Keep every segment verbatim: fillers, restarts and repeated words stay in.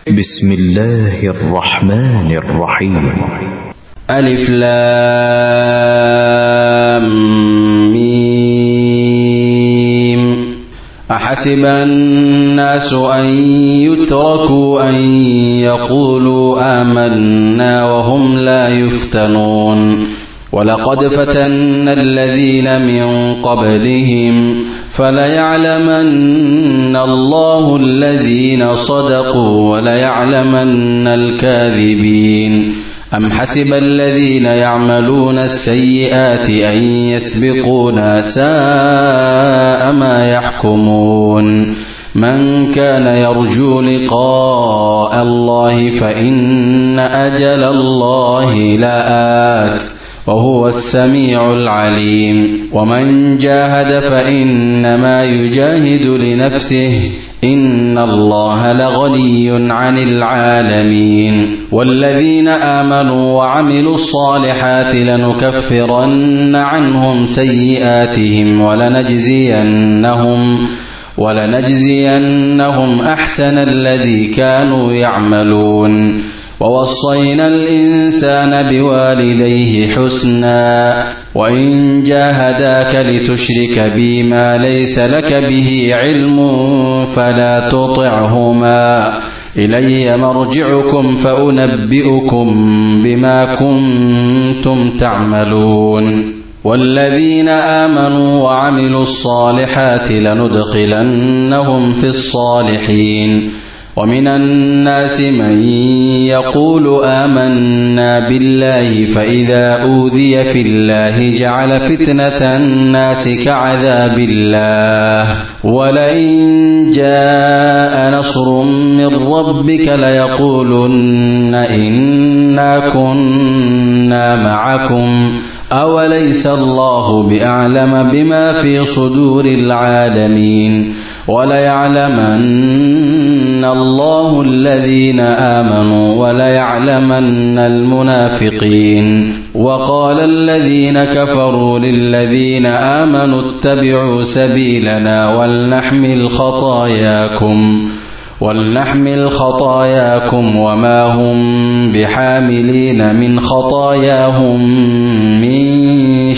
بسم الله الرحمن الرحيم. ألف لام ميم. أحسب الناس أن يتركوا أن يقولوا آمنا وهم لا يفتنون ولقد فتنا الذين من قبلهم فليعلمن الله الذين صدقوا وليعلمن الكاذبين. أم حسب الذين يعملون السيئات أن يسبقونا ساء ما يحكمون. من كان يرجو لقاء الله فإن أجل الله لآت وهو السميع العليم. ومن جاهد فإنما يجاهد لنفسه إن الله لغني عن العالمين. والذين آمنوا وعملوا الصالحات لنكفرن عنهم سيئاتهم ولنجزينهم ولنجزينهم أحسن الذي كانوا يعملون. ووصينا الإنسان بوالديه حسنا وإن جاهداك لتشرك بي ما ليس لك به علم فلا تطعهما إلي مرجعكم فأنبئكم بما كنتم تعملون. والذين آمنوا وعملوا الصالحات لندخلنهم في الصالحين. ومن الناس من يقول آمنا بالله فإذا أوذي في الله جعل فتنة الناس كعذاب الله ولئن جاء نصر من ربك ليقولن إنا كنا معكم أوليس الله بأعلم بما في صدور العالمين. وليعلمن الله الذين آمنوا وليعلمن المنافقين. وقال الذين كفروا للذين آمنوا اتبعوا سبيلنا ولنحمل خطاياكم ولنحمل خطاياكم وما هم بحاملين من خطاياهم من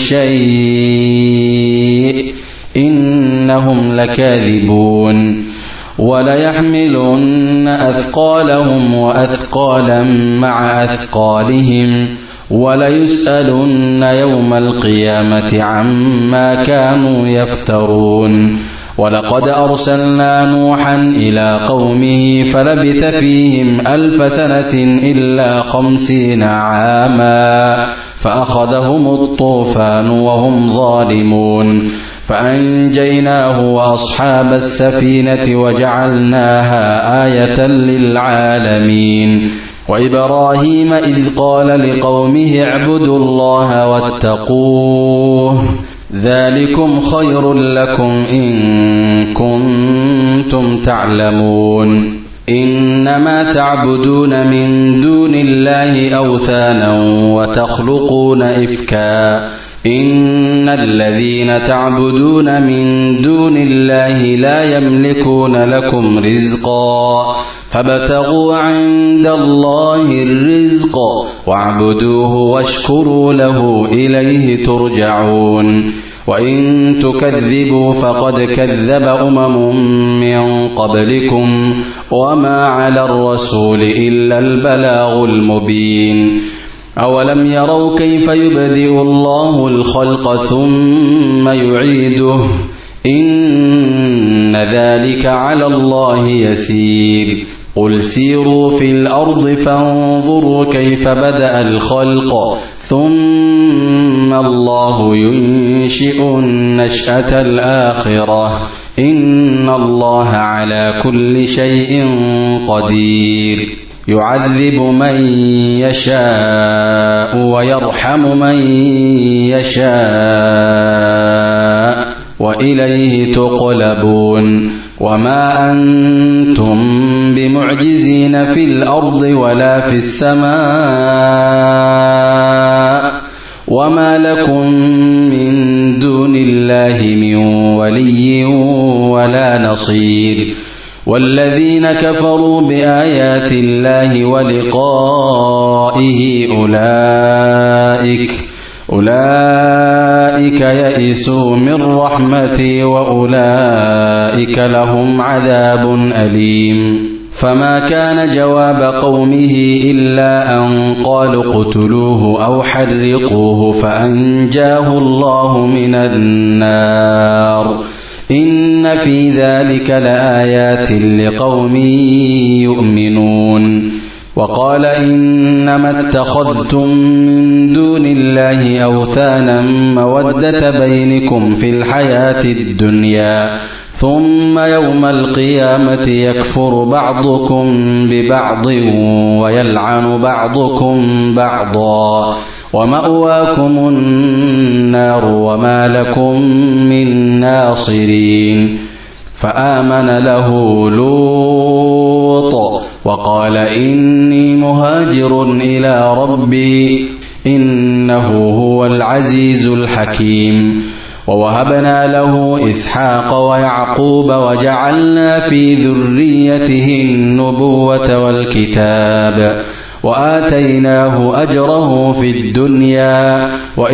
شيء إنهم لكاذبون. وليحملن أثقالهم وأثقالا مع أثقالهم وليسألن يوم القيامة عما كانوا يفترون. ولقد أرسلنا نوحا إلى قومه فلبث فيهم ألف سنة إلا خمسين عاما فأخذهم الطوفان وهم ظالمون فأنجيناه وأصحاب السفينة وجعلناها آية للعالمين. وإبراهيم إذ قال لقومه اعبدوا الله واتقوه ذلكم خير لكم إن كنتم تعلمون. إنما تعبدون من دون الله أوثانا وتخلقون إفكا إن الذين تعبدون من دون الله لا يملكون لكم رزقا فابتغوا عند الله الرزق واعبدوه واشكروا له إليه ترجعون. وإن تكذبوا فقد كذب أمم من قبلكم وما على الرسول إلا البلاغ المبين. أولم يروا كيف يبدئ الله الخلق ثم يعيده إن ذلك على الله يسير. قل سيروا في الأرض فانظروا كيف بدأ الخلق ثم الله ينشئ النشأة الآخرة إن الله على كل شيء قدير. يعذب من يشاء ويرحم من يشاء وإليه تقلبون. وما أنتم بمعجزين في الأرض ولا في السماء وما لكم من دون الله من ولي ولا نصير. والذين كفروا بآيات الله ولقائه أولئك أولئك يئسوا من رحمتي وأولئك لهم عذاب أليم فما كان جواب قومه إلا أن قالوا اقتلوه أو حرقوه فأنجاه الله من النار إن في ذلك لآيات لقوم يؤمنون وقال إنما اتخذتم من دون الله أوثانا مودة بينكم في الحياة الدنيا ثم يوم القيامة يكفر بعضكم ببعض ويلعن بعضكم بعضا ومأواكم النار وما لكم من ناصرين فآمن له لوط وقال إني مهاجر إلى ربي إنه هو العزيز الحكيم ووهبنا له إسحاق ويعقوب وجعلنا في ذريته النبوة والكتاب وآتيناه أجره في الدنيا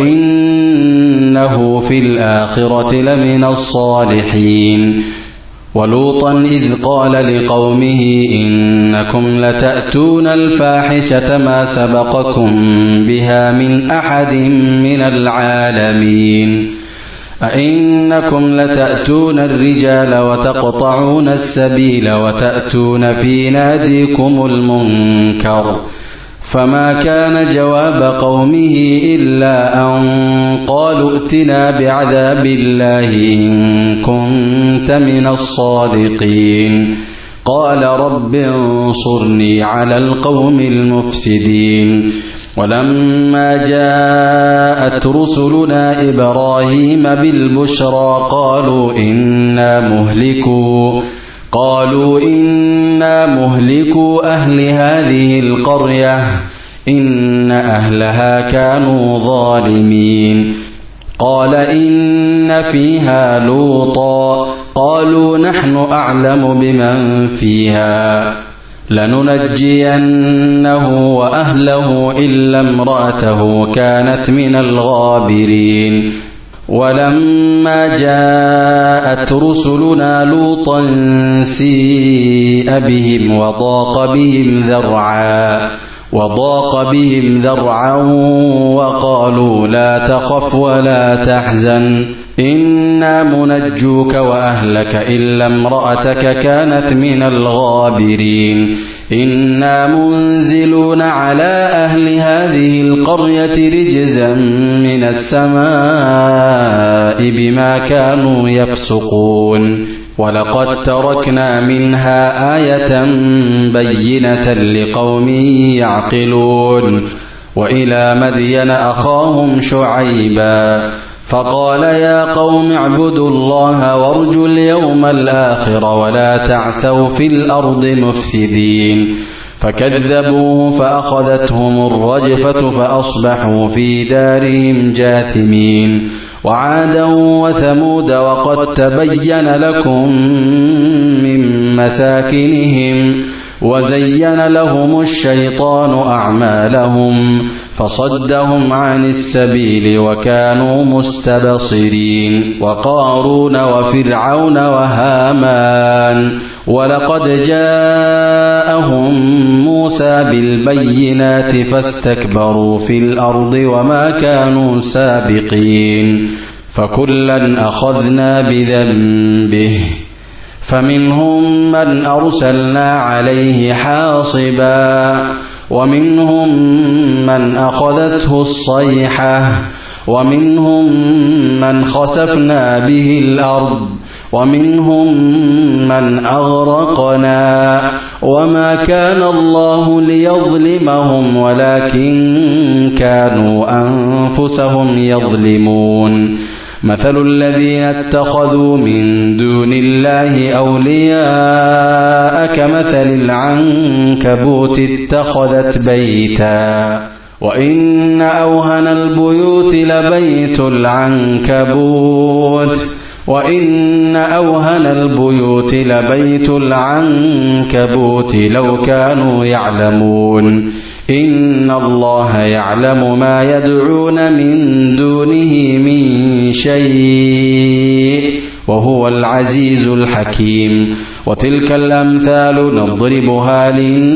وإنه في الآخرة لمن الصالحين ولوطا إذ قال لقومه إنكم لتأتون الفاحشة ما سبقكم بها من أحد من العالمين أئنكم لتأتون الرجال وتقطعون السبيل وتأتون في ناديكم المنكر فما كان جواب قومه إلا أن قالوا ائتنا بعذاب الله إن كنت من الصادقين قال رب انصرني على القوم المفسدين ولما جاءت رسلنا إبراهيم بالبشرى قالوا إنا مهلكوا قالوا إنا مهلكوا أهل هذه القرية إن أهلها كانوا ظالمين قال إن فيها لوطا قالوا نحن أعلم بمن فيها لننجينه وأهله إلا امرأته كانت من الغابرين ولما جاءت رسلنا لوطا سيء بهم وضاق بهم ذرعا وضاق بهم ذرعا وقالوا لا تخف ولا تحزن إنا منجوك وأهلك إلا امرأتك كانت من الغابرين إنا منزلون على أهل هذه القرية رجزا من السماء بما كانوا يفسقون ولقد تركنا منها آية بينة لقوم يعقلون وإلى مدين أخاهم شعيبا فقال يا قوم اعبدوا الله وارجوا اليوم الآخر ولا تعثوا في الأرض مفسدين فكذبوه فأخذتهم الرجفة فأصبحوا في دارهم جاثمين وعادا وثمود وقد تبين لكم من مساكنهم وزين لهم الشيطان أعمالهم فصدهم عن السبيل وكانوا مستبصرين وقارون وفرعون وهامان ولقد جاءهم موسى بالبينات فاستكبروا في الأرض وما كانوا سابقين فكلا أخذنا بذنبه فمنهم من أرسلنا عليه حاصبا ومنهم من أخذته الصيحة ومنهم من خسفنا به الأرض ومنهم من أغرقنا وما كان الله ليظلمهم ولكن كانوا أنفسهم يظلمون مثل الذين اتخذوا من دون الله أولياء كمثل العنكبوت اتخذت بيتا وإن أوهن البيوت لبيت العنكبوت وإن أوهن البيوت لبيت العنكبوت لو كانوا يعلمون إن الله يعلم ما يدعون من دونه من شيء وهو العزيز الحكيم وتلك الأمثال نضربها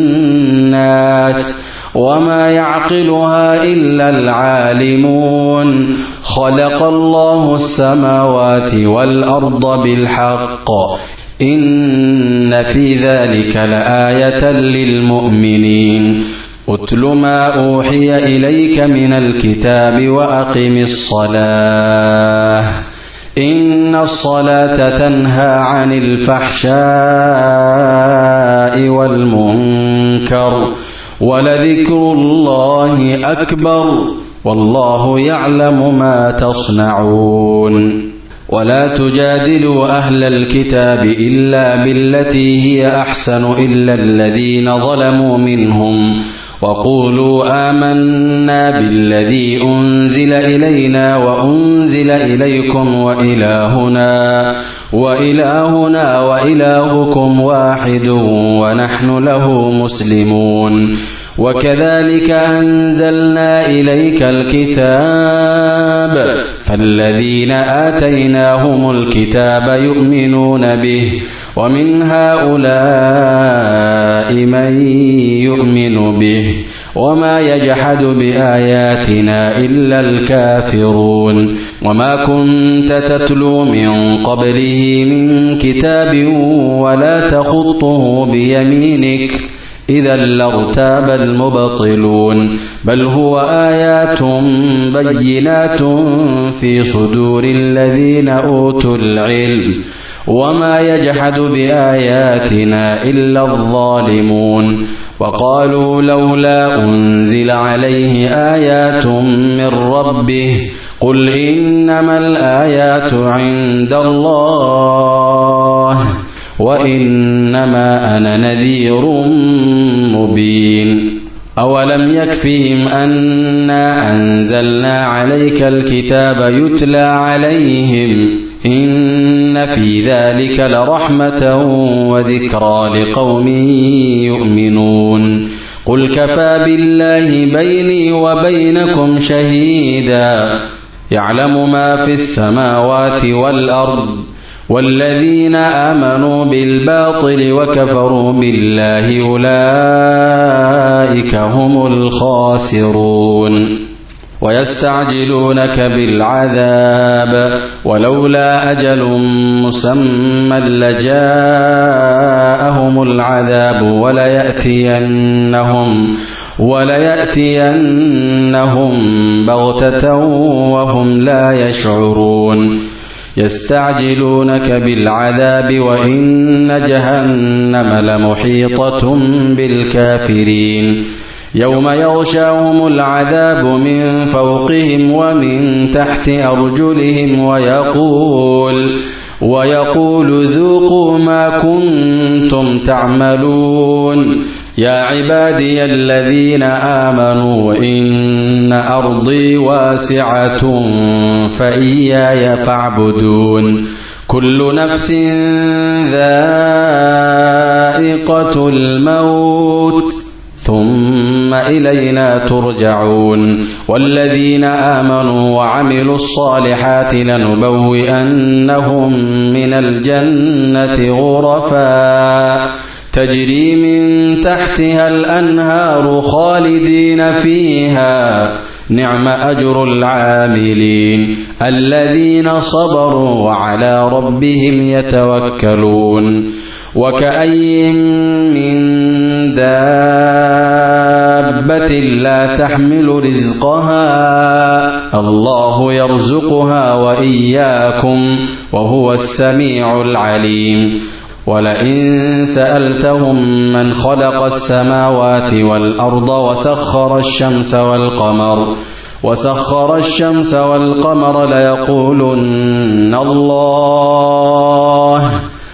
للناس وما يعقلها إلا العالمون خلق الله السماوات والأرض بالحق إن في ذلك لآية للمؤمنين أتل ما أوحي إليك من الكتاب وأقم الصلاة إن الصلاة تنهى عن الفحشاء والمنكر ولذكر الله أكبر والله يعلم ما تصنعون ولا تجادلوا أهل الكتاب إلا بالتي هي أحسن إلا الذين ظلموا منهم وقولوا آمنا بالذي أنزل إلينا وأنزل إليكم وإلهنا وإلهنا وإلهكم واحد ونحن له مسلمون وكذلك أنزلنا إليك الكتاب فالذين آتيناهم الكتاب يؤمنون به ومن هؤلاء من يؤمن به وما يجحد بآياتنا إلا الكافرون وما كنت تتلو من قبله من كتاب ولا تخطه بيمينك إذا لارتاب المبطلون بل هو آيات بينات في صدور الذين أوتوا العلم وما يجحد بآياتنا إلا الظالمون وقالوا لولا أنزل عليه آيات من ربه قل إنما الآيات عند الله وإنما أنا نذير مبين أولم يكفهم أنا أنزلنا عليك الكتاب يتلى عليهم إن في ذلك لرحمة وذكرى لقوم يؤمنون قل كفى بالله بيني وبينكم شهيدا يعلم ما في السماوات والأرض والذين آمنوا بالباطل وكفروا بالله أولئك هم الخاسرون ويستعجلونك بالعذاب ولولا أجل مسمى لجاءهم العذاب وليأتينهم وليأتينهم بغتة وهم لا يشعرون يستعجلونك بالعذاب وإن جهنم لمحيطة بالكافرين يوم يغشاهم العذاب من فوقهم ومن تحت أرجلهم ويقول ويقول ذوقوا ما كنتم تعملون يا عبادي الذين آمنوا إن أرضي واسعة فإياي فاعبدون كل نفس ذائقة الموت ثم إلينا ترجعون والذين آمنوا وعملوا الصالحات لنبوئنهم من الجنة غرفا تجري من تحتها الأنهار خالدين فيها نعم أجر العاملين الذين صبروا وعلى ربهم يتوكلون وكأي من دابة لا تحمل رزقها الله يرزقها وإياكم وهو السميع العليم ولئن سألتهم من خلق السماوات والأرض وسخر الشمس والقمر وسخر الشمس والقمر ليقولن الله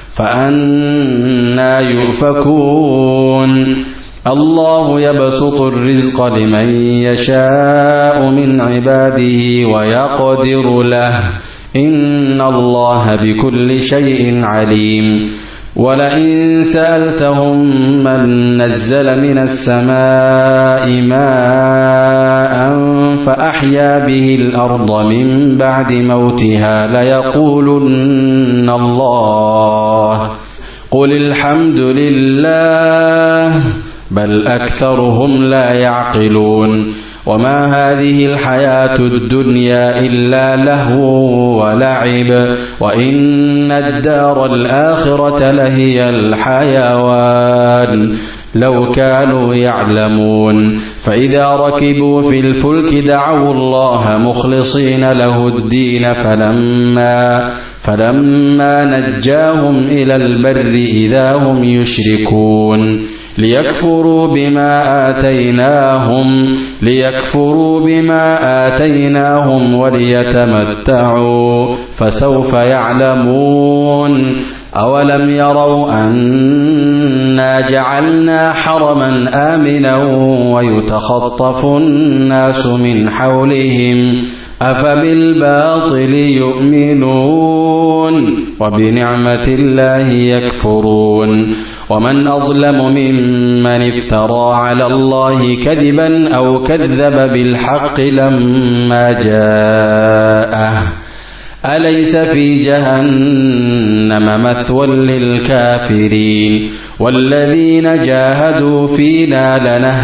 فأنى يؤفكون الله يبسط الرزق لمن يشاء من عباده ويقدر له إن الله بكل شيء عليم ولئن سألتهم من نزل من السماء ماء فأحيا به الأرض من بعد موتها ليقولن الله قل الحمد لله بل أكثرهم لا يعقلون وما هذه الحياة الدنيا إلا لهو ولعب وإن الدار الآخرة لهي الحيوان لو كانوا يعلمون فإذا ركبوا في الفلك دعوا الله مخلصين له الدين فلما فلما نجاهم إلى البر إذا هم يشركون ليكفروا بما آتيناهم ليكفروا بما آتيناهم وليتمتعوا فسوف يعلمون أولم يروا أنا جعلنا حرما آمنا ويتخطف الناس من حولهم أفبالباطل يؤمنون وبنعمة الله يكفرون ومن أظلم ممن افترى على الله كذبا أو كذب بالحق لما جاءه أليس في جهنم مثوى للكافرين والذين جاهدوا فينا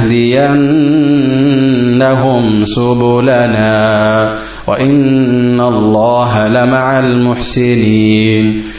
لنهدينهم سبلنا وإن الله لمع المحسنين